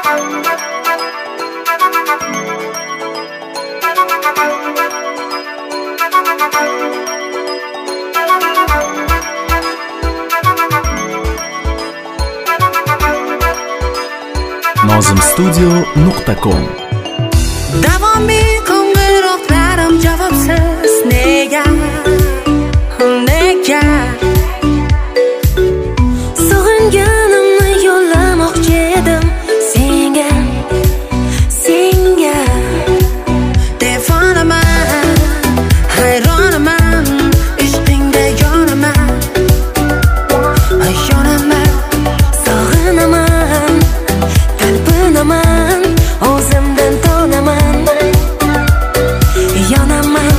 nozimstudio.com Davomiy qo'ng'iroqlarim javobsiz, nega? Nega? Sog'inganimni yo'llamoqchi edim senga, senga. Telefonaman, hayronaman, ishqingda yonaman, yonaman, sog'inaman, talpinaman, o'zimdan tonaman, yonaman.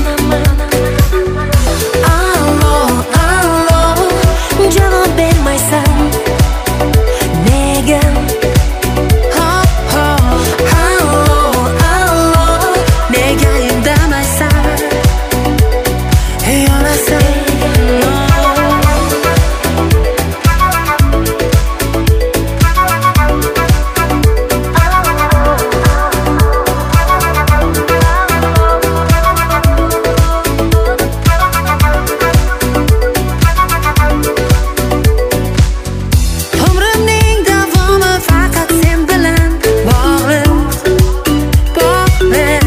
Allo, allo, javob bermaysan, nega? Allo, allo, nega indamaysan, yonasan. Umrimning davomi faqat sen bilan bog'liq, bog'liq.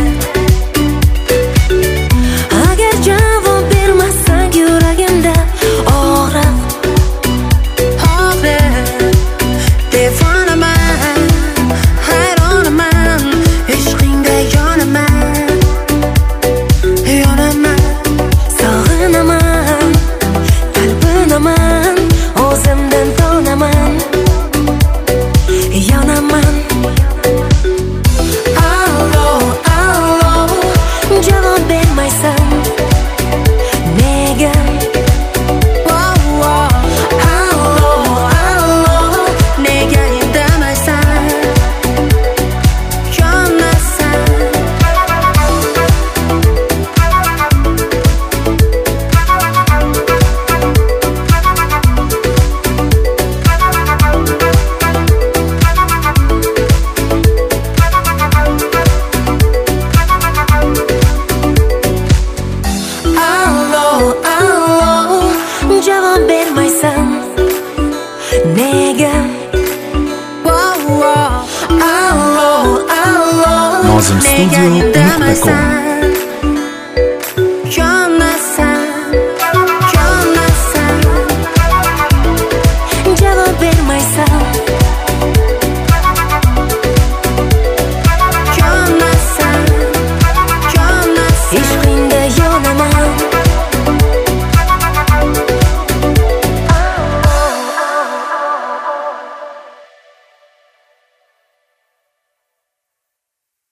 Agar javob bermasang yuragimda og'riq, og'riq. Telefonaman, hayronaman, ishqingda yonaman, yonaman, sog'inaman, talpinaman, o'zimdan tonaman, yonaman. Allo, allo, javob bermaysan, nega? Allo, allo, nega indamaysan, yonasan. Allo, allo, javob bermaysan, nega? Allo, allo, nega nozimstudio.com indamaysan.